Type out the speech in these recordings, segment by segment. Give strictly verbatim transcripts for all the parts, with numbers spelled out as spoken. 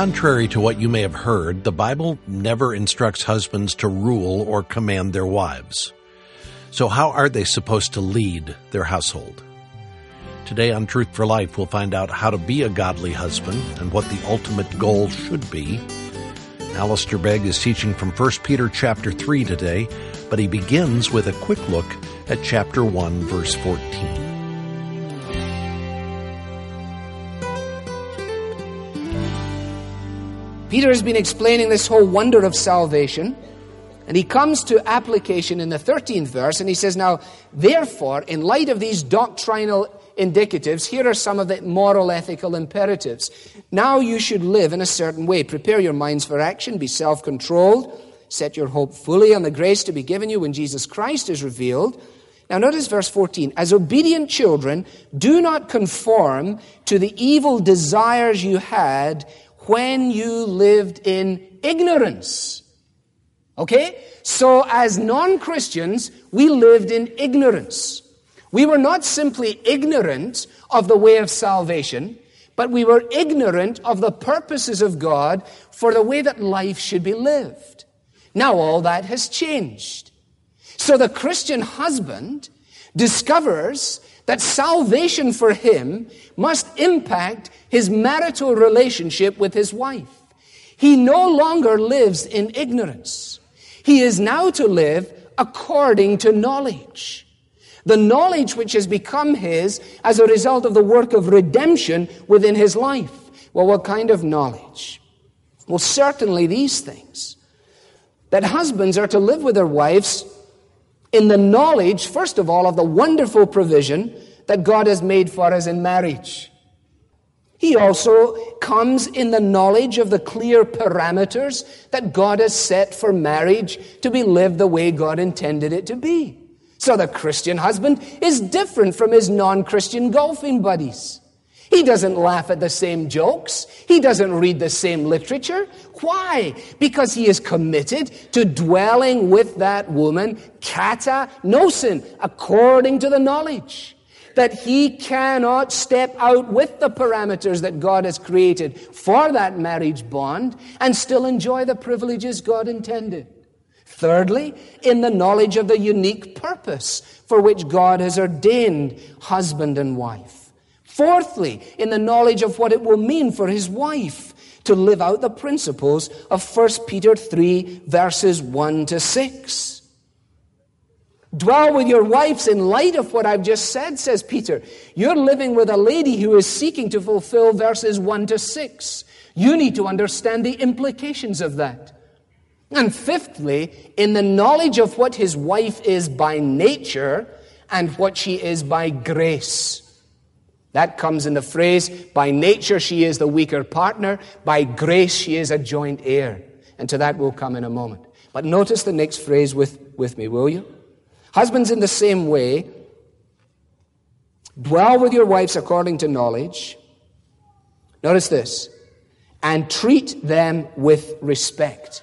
Contrary to what you may have heard, the Bible never instructs husbands to rule or command their wives. So how are they supposed to lead their household? Today on Truth for Life, we'll find out how to be a godly husband and what the ultimate goal should be. Alistair Begg is teaching from First Peter chapter three today, but he begins with a quick look at chapter one, verse fourteen. Peter has been explaining this whole wonder of salvation, and he comes to application in the thirteenth verse, and he says, now, therefore, in light of these doctrinal indicatives, here are some of the moral, ethical imperatives. Now you should live in a certain way. Prepare your minds for action, be self-controlled, set your hope fully on the grace to be given you when Jesus Christ is revealed. Now notice verse fourteen. As obedient children, do not conform to the evil desires you had when you lived in ignorance. Okay? So as non-Christians, we lived in ignorance. We were not simply ignorant of the way of salvation, but we were ignorant of the purposes of God for the way that life should be lived. Now all that has changed. So the Christian husband discovers that salvation for him must impact his marital relationship with his wife. He no longer lives in ignorance. He is now to live according to knowledge. The knowledge which has become his as a result of the work of redemption within his life. Well, what kind of knowledge? Well, certainly these things. That husbands are to live with their wives in the knowledge, first of all, of the wonderful provision that God has made for us in marriage. He also comes in the knowledge of the clear parameters that God has set for marriage to be lived the way God intended it to be. So the Christian husband is different from his non-Christian golfing buddies. He doesn't laugh at the same jokes. He doesn't read the same literature. Why? Because he is committed to dwelling with that woman, kata nosen, according to the knowledge that he cannot step out with the parameters that God has created for that marriage bond and still enjoy the privileges God intended. Thirdly, in the knowledge of the unique purpose for which God has ordained husband and wife. Fourthly, in the knowledge of what it will mean for his wife to live out the principles of First Peter three, verses one to six. Dwell with your wives in light of what I've just said, says Peter. You're living with a lady who is seeking to fulfill verses one to six. You need to understand the implications of that. And fifthly, in the knowledge of what his wife is by nature and what she is by grace. That comes in the phrase, by nature she is the weaker partner, by grace she is a joint heir. And to that we'll come in a moment. But notice the next phrase with, with me, will you? Husbands, in the same way, dwell with your wives according to knowledge. Notice this. And treat them with respect.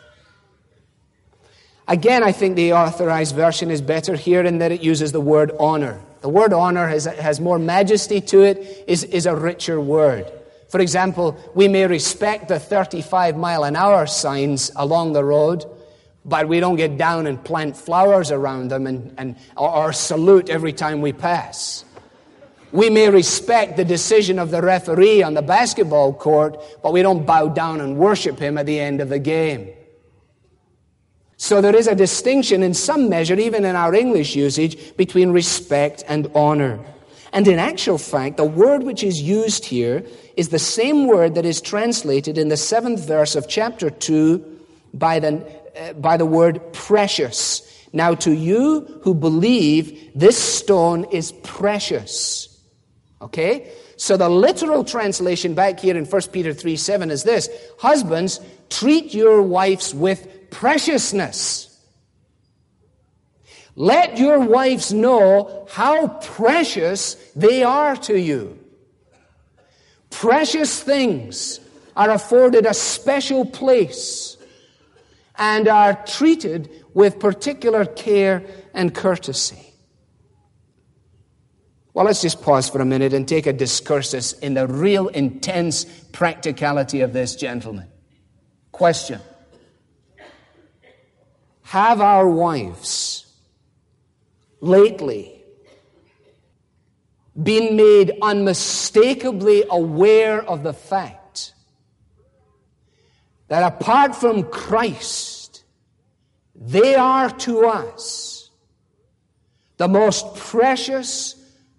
Again, I think the Authorized Version is better here in that it uses the word honor. The word honor has, has more majesty to it, is, is a richer word. For example, we may respect the thirty-five mile an hour signs along the road, but we don't get down and plant flowers around them and, and or, or salute every time we pass. We may respect the decision of the referee on the basketball court, but we don't bow down and worship him at the end of the game. So there is a distinction in some measure, even in our English usage, between respect and honor. And in actual fact, the word which is used here is the same word that is translated in the seventh verse of chapter two by the, uh, by the word precious. Now to you who believe, this stone is precious. Okay? So the literal translation back here in First Peter three seven is this. Husbands, treat your wives with preciousness. Let your wives know how precious they are to you. Precious things are afforded a special place and are treated with particular care and courtesy. Well, let's just pause for a minute and take a discursus in the real intense practicality of this, gentlemen. Question. Have our wives lately been made unmistakably aware of the fact that apart from Christ, they are to us the most precious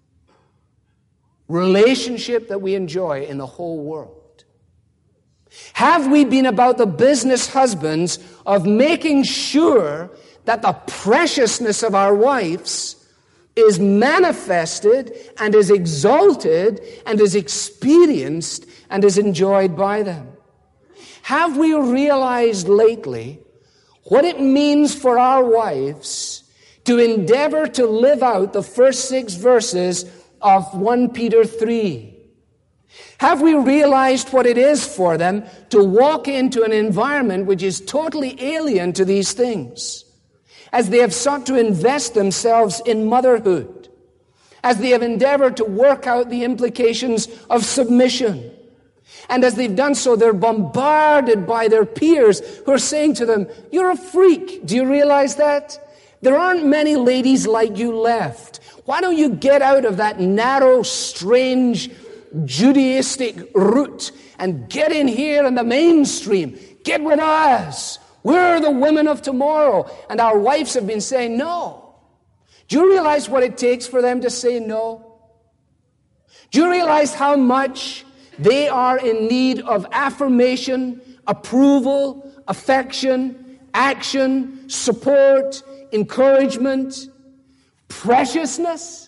relationship that we enjoy in the whole world? Have we been about the business, husbands, of making sure that the preciousness of our wives is manifested and is exalted and is experienced and is enjoyed by them? Have we realized lately what it means for our wives to endeavor to live out the first six verses of First Peter three? Have we realized what it is for them to walk into an environment which is totally alien to these things, as they have sought to invest themselves in motherhood, as they have endeavored to work out the implications of submission, and as they've done so, they're bombarded by their peers who are saying to them, "You're a freak. Do you realize that? There aren't many ladies like you left. Why don't you get out of that narrow, strange, Judaistic route and get in here in the mainstream? Get with us. We're the women of tomorrow." And our wives have been saying no. Do you realize what it takes for them to say no? Do you realize how much they are in need of affirmation, approval, affection, action, support, encouragement, preciousness?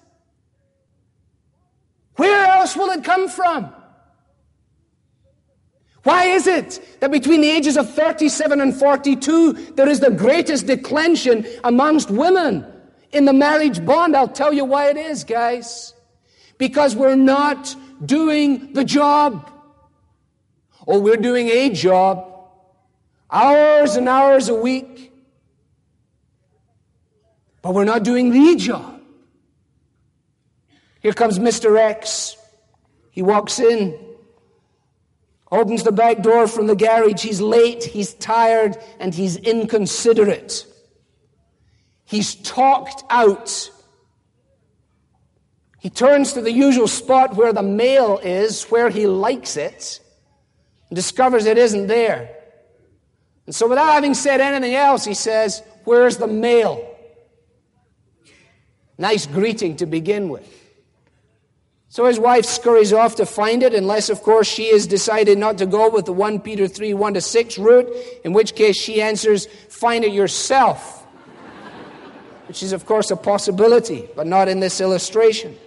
Where else will it come from? Why is it that between the ages of thirty-seven and forty-two, there is the greatest declension amongst women in the marriage bond? I'll tell you why it is, guys. Because we're not doing the job. Or we're doing a job, hours and hours a week, but we're not doing the job. Here comes Mister X. He walks in, opens the back door from the garage. He's late, he's tired, and he's inconsiderate. He's talked out. He turns to the usual spot where the mail is, where he likes it, and discovers it isn't there. And so without having said anything else, he says, "Where's the mail?" Nice greeting to begin with. So his wife scurries off to find it, unless, of course, she has decided not to go with the First Peter three, one to six route, in which case she answers, "Find it yourself," which is, of course, a possibility, but not in this illustration.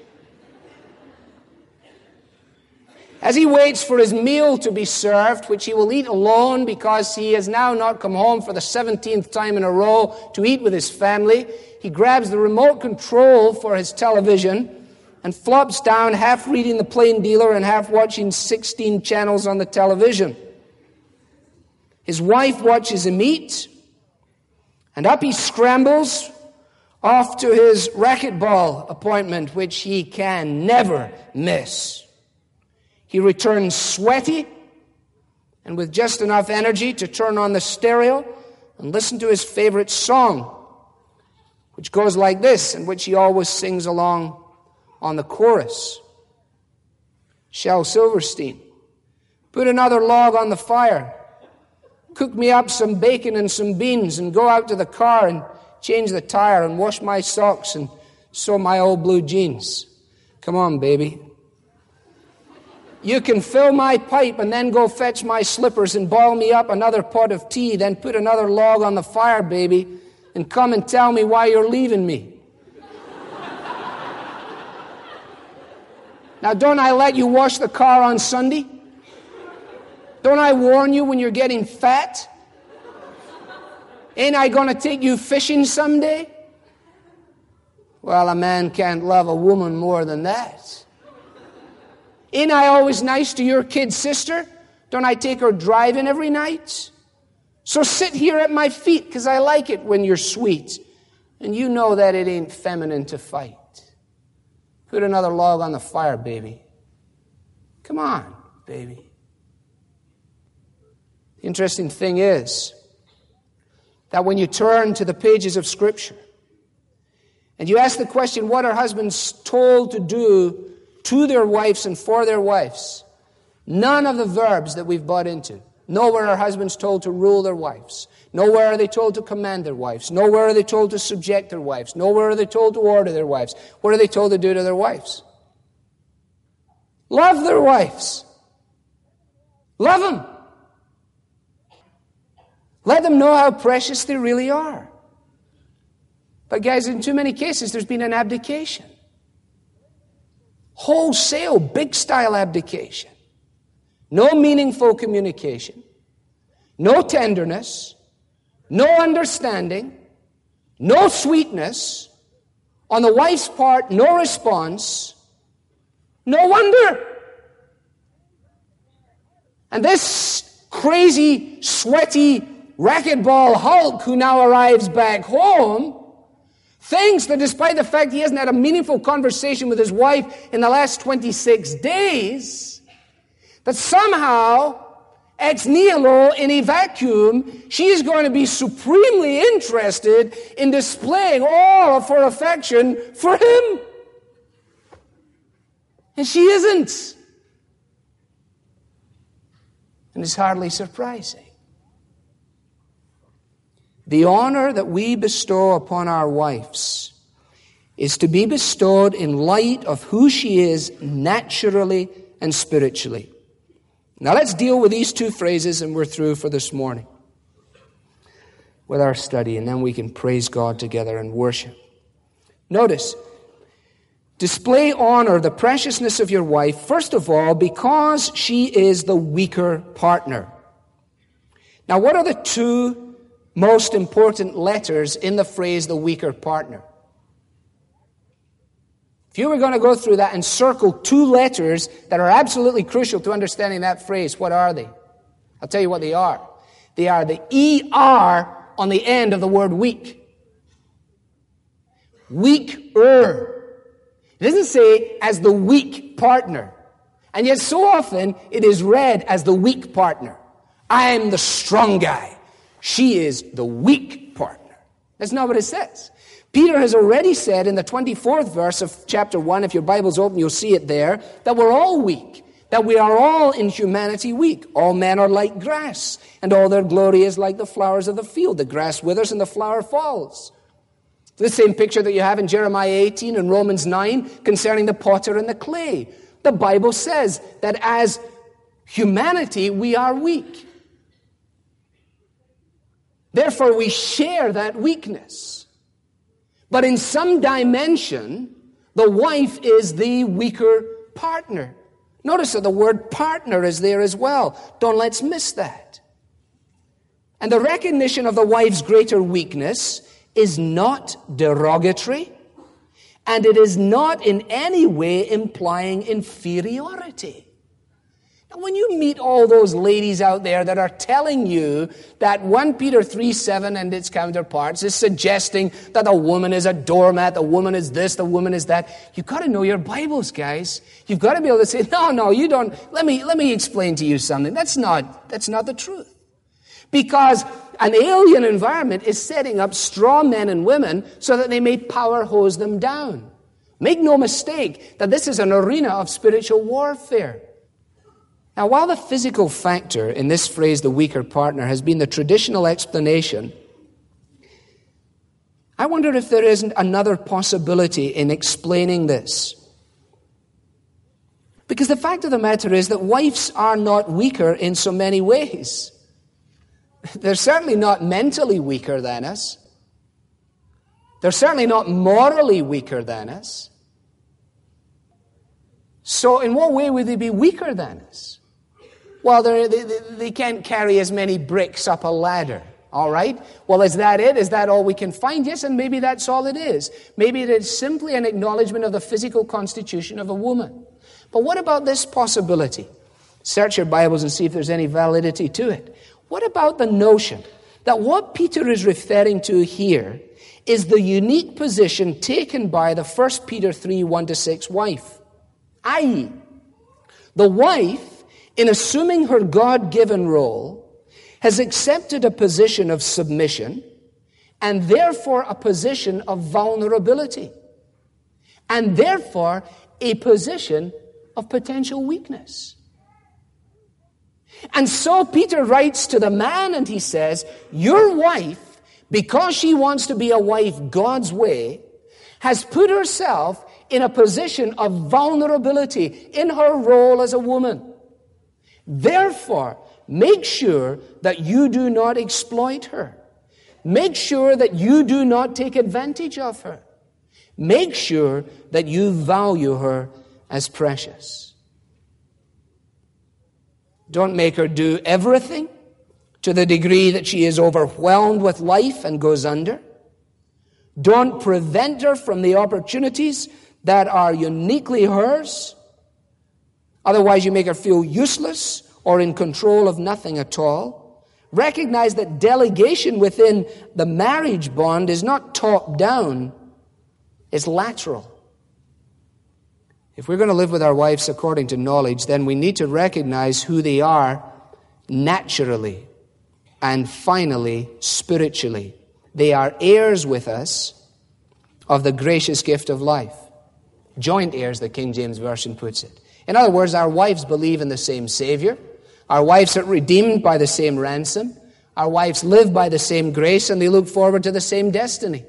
As he waits for his meal to be served, which he will eat alone because he has now not come home for the seventeenth time in a row to eat with his family, he grabs the remote control for his television and flops down, half reading the Plain Dealer and half watching sixteen channels on the television. His wife watches him eat, and up he scrambles off to his racquetball appointment, which he can never miss. He returns sweaty and with just enough energy to turn on the stereo and listen to his favorite song, which goes like this, and which he always sings along on the chorus. Shel Silverstein, put another log on the fire, cook me up some bacon and some beans, and go out to the car and change the tire and wash my socks and sew my old blue jeans. Come on, baby. You can fill my pipe and then go fetch my slippers and boil me up another pot of tea, then put another log on the fire, baby, and come and tell me why you're leaving me. Now, don't I let you wash the car on Sunday? Don't I warn you when you're getting fat? Ain't I going to take you fishing someday? Well, a man can't love a woman more than that. Ain't I always nice to your kid sister? Don't I take her driving every night? So sit here at my feet, because I like it when you're sweet. And you know that it ain't feminine to fight. Put another log on the fire, baby. Come on, baby. The interesting thing is that when you turn to the pages of Scripture and you ask the question, what are husbands told to do to their wives and for their wives? None of the verbs that we've bought into. Nowhere are husbands told to rule their wives. Nowhere are they told to command their wives. Nowhere are they told to subject their wives. Nowhere are they told to order their wives. What are they told to do to their wives? Love their wives. Love them. Let them know how precious they really are. But guys, in too many cases, there's been an abdication. Wholesale, big-style abdication. No meaningful communication. No tenderness. No understanding. No sweetness. On the wife's part, no response. No wonder. And this crazy, sweaty racquetball Hulk who now arrives back home thinks that despite the fact he hasn't had a meaningful conversation with his wife in the last twenty-six days, that somehow, ex nihilo in a vacuum, she is going to be supremely interested in displaying all of her affection for him. And she isn't. And it's hardly surprising. The honor that we bestow upon our wives is to be bestowed in light of who she is naturally and spiritually. Now let's deal with these two phrases and we're through for this morning with our study, and then we can praise God together and worship. Notice, display honor, the preciousness of your wife, first of all, because she is the weaker partner. Now, what are the two most important letters in the phrase the weaker partner? If you were going to go through that and circle two letters that are absolutely crucial to understanding that phrase, what are they? I'll tell you what they are. They are the E R on the end of the word weak. Weaker. It doesn't say as the weak partner. And yet so often it is read as the weak partner. I'm the strong guy. She is the weak partner. That's not what it says. Peter has already said in the twenty-fourth verse of chapter one, if your Bible's open, you'll see it there, that we're all weak, that we are all in humanity weak. All men are like grass, and all their glory is like the flowers of the field. The grass withers and the flower falls. The same picture that you have in Jeremiah eighteen and Romans nine concerning the potter and the clay. The Bible says that as humanity, we are weak. Therefore, we share that weakness. But in some dimension, the wife is the weaker partner. Notice that the word partner is there as well. Don't let's miss that. And the recognition of the wife's greater weakness is not derogatory, and it is not in any way implying inferiority. Now, when you meet all those ladies out there that are telling you that First Peter three seven and its counterparts is suggesting that the woman is a doormat, the woman is this, the woman is that, you've got to know your Bibles, guys. You've got to be able to say, no, no, you don't. Let me, let me explain to you something. That's not, that's not the truth. Because an alien environment is setting up straw men and women so that they may power hose them down. Make no mistake that this is an arena of spiritual warfare. Now, while the physical factor in this phrase, the weaker partner, has been the traditional explanation, I wonder if there isn't another possibility in explaining this. Because the fact of the matter is that wives are not weaker in so many ways. They're certainly not mentally weaker than us. They're certainly not morally weaker than us. So in what way would they be weaker than us? Well, they, they, they can't carry as many bricks up a ladder, all right? Well, is that it? Is that all we can find? Yes, and maybe that's all it is. Maybe it is simply an acknowledgement of the physical constitution of a woman. But what about this possibility? Search your Bibles and see if there's any validity to it. What about the notion that what Peter is referring to here is the unique position taken by the First Peter three, one to six wife. that is, the wife, in assuming her God-given role, has accepted a position of submission and therefore a position of vulnerability and therefore a position of potential weakness. And so Peter writes to the man and he says, your wife, because she wants to be a wife God's way, has put herself in a position of vulnerability in her role as a woman. Therefore, make sure that you do not exploit her. Make sure that you do not take advantage of her. Make sure that you value her as precious. Don't make her do everything to the degree that she is overwhelmed with life and goes under. Don't prevent her from the opportunities that are uniquely hers. Otherwise, you make her feel useless or in control of nothing at all. Recognize that delegation within the marriage bond is not top-down, it's lateral. If we're going to live with our wives according to knowledge, then we need to recognize who they are naturally and finally spiritually. They are heirs with us of the gracious gift of life. Joint heirs, the King James Version puts it. In other words, our wives believe in the same Savior. Our wives are redeemed by the same ransom. Our wives live by the same grace, and they look forward to the same destiny.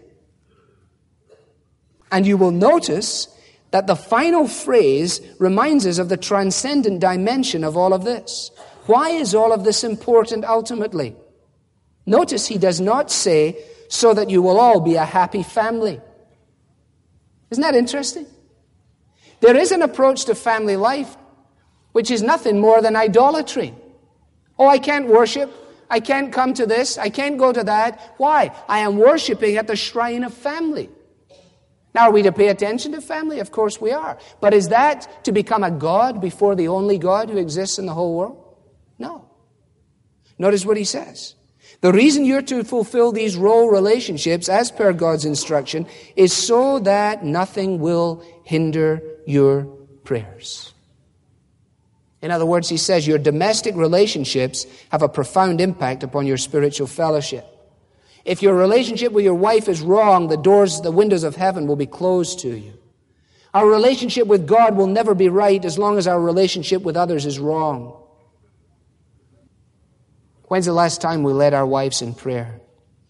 And you will notice that the final phrase reminds us of the transcendent dimension of all of this. Why is all of this important ultimately? Notice he does not say, so that you will all be a happy family. Isn't that interesting? There is an approach to family life which is nothing more than idolatry. Oh, I can't worship. I can't come to this. I can't go to that. Why? I am worshiping at the shrine of family. Now, are we to pay attention to family? Of course we are. But is that to become a god before the only God who exists in the whole world? No. Notice what he says. The reason you're to fulfill these role relationships as per God's instruction is so that nothing will hinder your prayers. In other words, he says your domestic relationships have a profound impact upon your spiritual fellowship. If your relationship with your wife is wrong, the doors, the windows of heaven will be closed to you. Our relationship with God will never be right as long as our relationship with others is wrong. When's the last time we led our wives in prayer?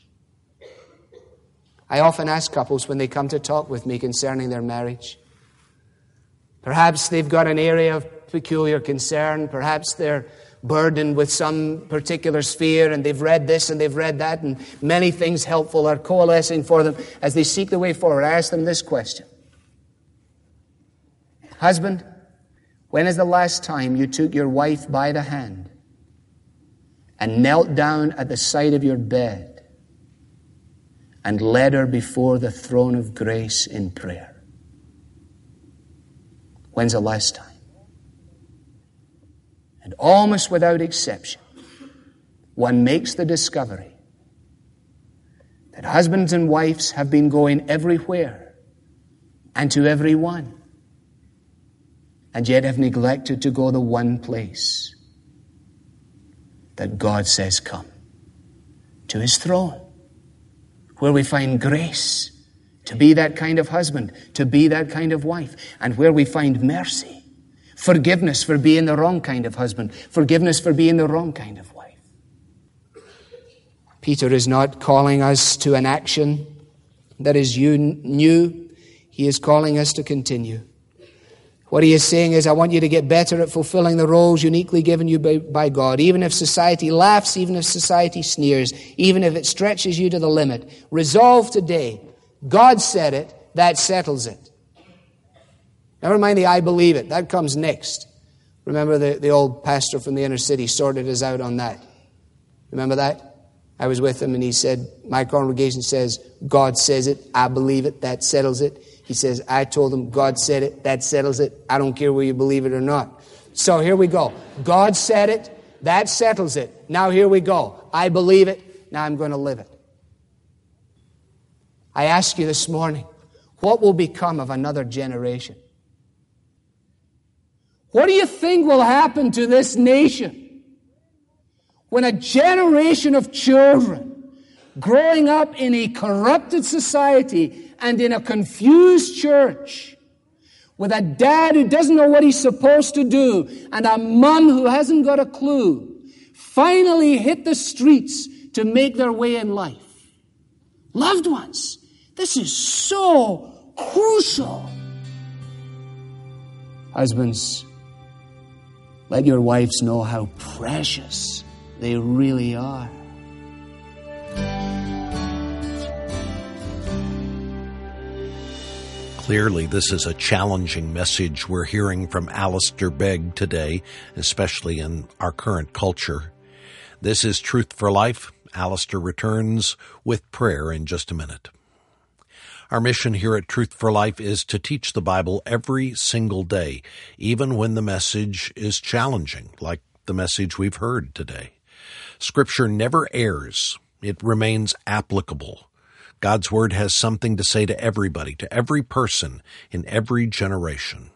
I often ask couples when they come to talk with me concerning their marriage. Perhaps they've got an area of peculiar concern. Perhaps they're burdened with some particular sphere and they've read this and they've read that and many things helpful are coalescing for them as they seek the way forward. I ask them this question. Husband, when is the last time you took your wife by the hand and knelt down at the side of your bed and led her before the throne of grace in prayer? When's the last time? And almost without exception, one makes the discovery that husbands and wives have been going everywhere and to everyone, and yet have neglected to go the one place that God says come, to His throne, where we find grace to be that kind of husband, to be that kind of wife, and where we find mercy. Forgiveness for being the wrong kind of husband. Forgiveness for being the wrong kind of wife. Peter is not calling us to an action that is new. He is calling us to continue. What he is saying is, I want you to get better at fulfilling the roles uniquely given you by, by God. Even if society laughs, even if society sneers, even if it stretches you to the limit. Resolve today. God said it. That settles it. Never mind the I believe it. That comes next. Remember the, the old pastor from the inner city sorted us out on that. Remember that? I was with him and he said, my congregation says, God says it. I believe it. That settles it. He says, I told him, God said it. That settles it. I don't care whether you believe it or not. So here we go. God said it. That settles it. Now here we go. I believe it. now I'm going to live it. I ask you this morning, what will become of another generation? What do you think will happen to this nation when a generation of children growing up in a corrupted society and in a confused church with a dad who doesn't know what he's supposed to do and a mom who hasn't got a clue finally hit the streets to make their way in life? Loved ones, this is so crucial. Husbands, let your wives know how precious they really are. Clearly, this is a challenging message we're hearing from Alistair Begg today, especially in our current culture. This is Truth for Life. Alistair returns with prayer in just a minute. Our mission here at Truth for Life is to teach the Bible every single day, even when the message is challenging, like the message we've heard today. Scripture never errs. It remains applicable. God's Word has something to say to everybody, to every person, in every generation.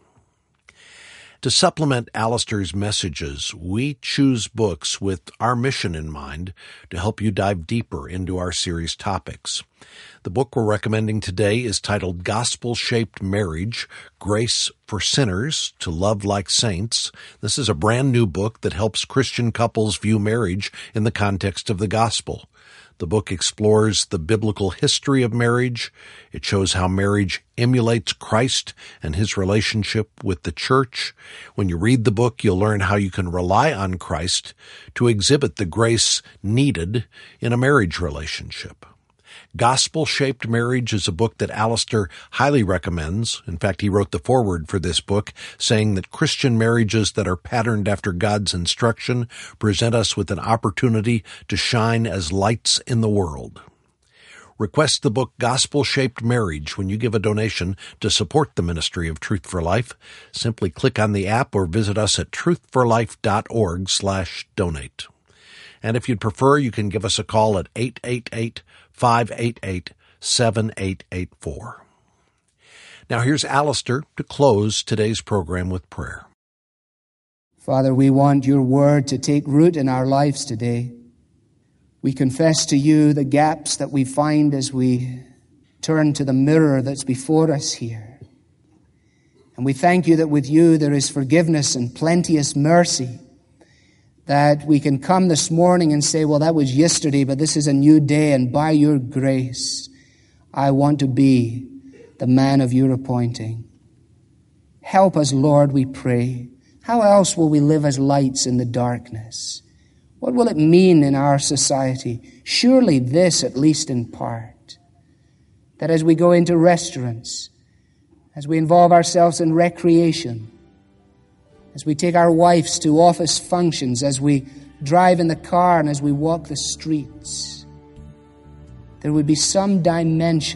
To supplement Alistair's messages, we choose books with our mission in mind to help you dive deeper into our series topics. The book we're recommending today is titled Gospel-Shaped Marriage, Grace for Sinners to Love Like Saints. This is a brand new book that helps Christian couples view marriage in the context of the gospel. The book explores the biblical history of marriage. It shows how marriage emulates Christ and his relationship with the church. When you read the book, you'll learn how you can rely on Christ to exhibit the grace needed in a marriage relationship. Gospel-Shaped Marriage is a book that Alistair highly recommends. In fact, he wrote the foreword for this book, saying that Christian marriages that are patterned after God's instruction present us with an opportunity to shine as lights in the world. Request the book Gospel-Shaped Marriage when you give a donation to support the ministry of Truth for Life. Simply click on the app or visit us at truthforlife.org slash donate. And if you'd prefer, you can give us a call at eight eight eight, five eight eight, seven eight eight four. Now here's Alistair to close today's program with prayer. Father, we want your word to take root in our lives today. We confess to you the gaps that we find as we turn to the mirror that's before us here. And we thank you that with you there is forgiveness and plenteous mercy, that we can come this morning and say, well, that was yesterday, but this is a new day, and by your grace, I want to be the man of your appointing. Help us, Lord, we pray. How else will we live as lights in the darkness? What will it mean in our society? Surely this, at least in part, that as we go into restaurants, as we involve ourselves in recreation, as we take our wives to office functions, as we drive in the car and as we walk the streets, there would be some dimension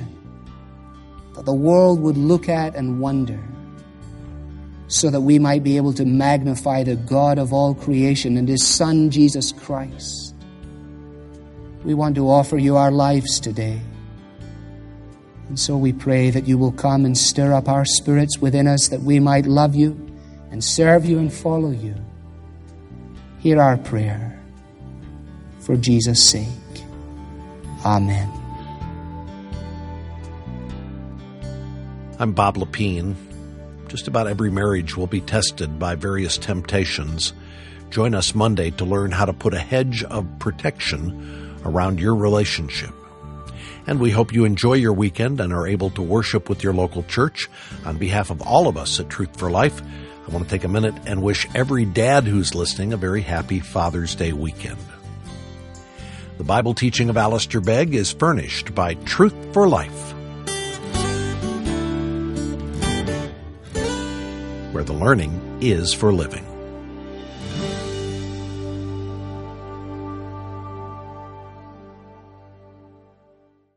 that the world would look at and wonder, so that we might be able to magnify the God of all creation and his Son, Jesus Christ. We want to offer you our lives today. And so we pray that you will come and stir up our spirits within us, that we might love you and serve you and follow you. Hear our prayer. For Jesus' sake. Amen. I'm Bob Lepine. Just about every marriage will be tested by various temptations. Join us Monday to learn how to put a hedge of protection around your relationship. And we hope you enjoy your weekend and are able to worship with your local church. On behalf of all of us at Truth for Life, I want to take a minute and wish every dad who's listening a very happy Father's Day weekend. The Bible teaching of Alistair Begg is furnished by Truth for Life, where the learning is for living.